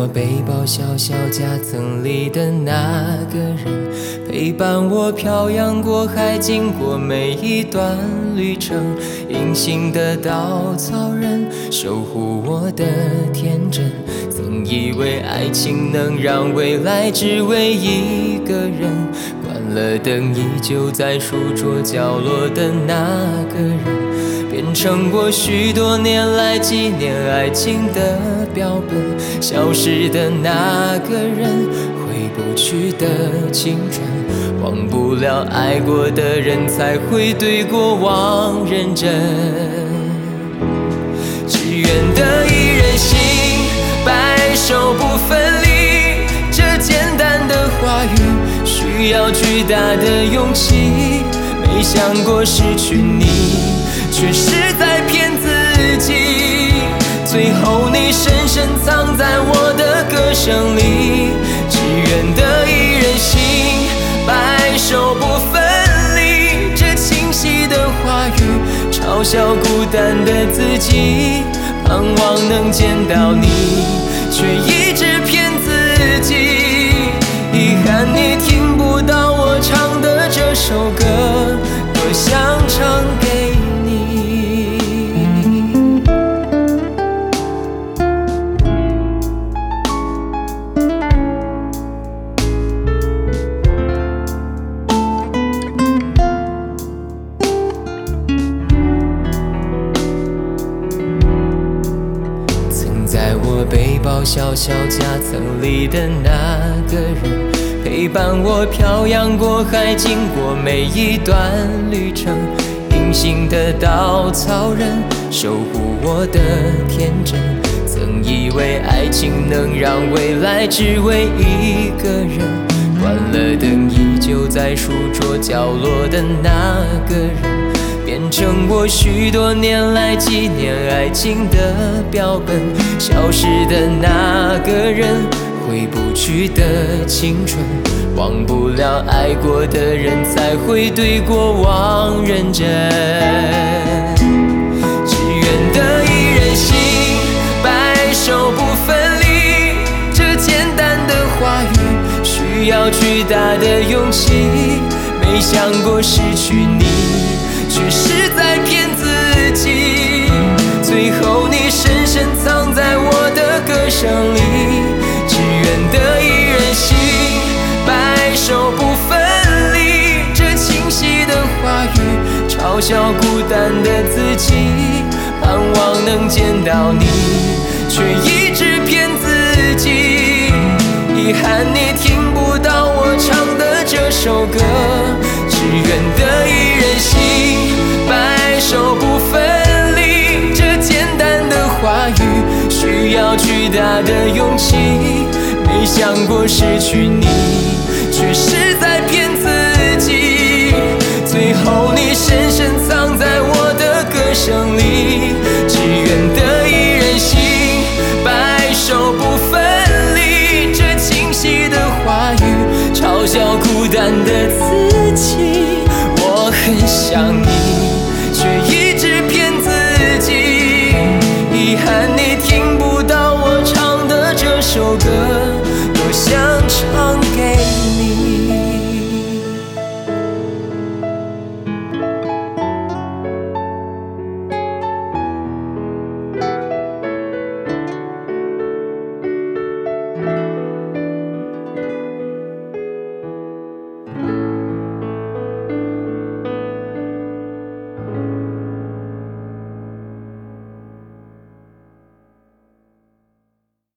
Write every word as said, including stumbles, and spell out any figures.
我背包小小夹层里的那个人，陪伴我漂洋过海，经过每一段旅程。隐形的稻草人，守护我的天真。曾以为爱情能让未来只为一个人，关了灯依旧在书桌角落的那个人，变成我许多年来纪念爱情的标本。消失的那个人，回不去的青春，忘不了爱过的人，才会对过往认真。只愿得一人心，白首不分离。这简单的话语，需要巨大的勇气。没想过失去你，却是在骗自己。最后你深深藏在我的歌声里。只愿得一人心，白首不分离。这清晰的话语，嘲笑孤单的自己。盼望能见到你，却一直骗自己。遗憾你听不到我唱的这首歌，多想唱给你。曾在我背包小小夹层里的那个人，陪伴我漂洋过海，经过每一段旅程。隐形的稻草人，守护我的天真。曾以为爱情能让未来只为一个人，关了灯依旧在书桌角落的那个人，变成我许多年来纪念爱情的标本。消失的那个人，回不去的青春，忘不了爱过的人，才会对过往认真。只愿得一人心，白首不分离。这简单的话语，需要巨大的勇气。没想过失去你，却是在骗自己。最后你深深藏在我的歌声里。只愿得一人心，白首不分离。这清晰的话语，嘲笑孤单的自己。盼望能见到你，却一直骗自己。遗憾你听不到我唱的这首歌。只愿得一人心，白首不分离。这简单的话语，需要巨大的勇气。没想过失去你，却是在骗自己。最后你深深藏在我的歌声里。只愿得一人心，白首不分离。这清晰的话语，嘲笑孤单的自己。我很想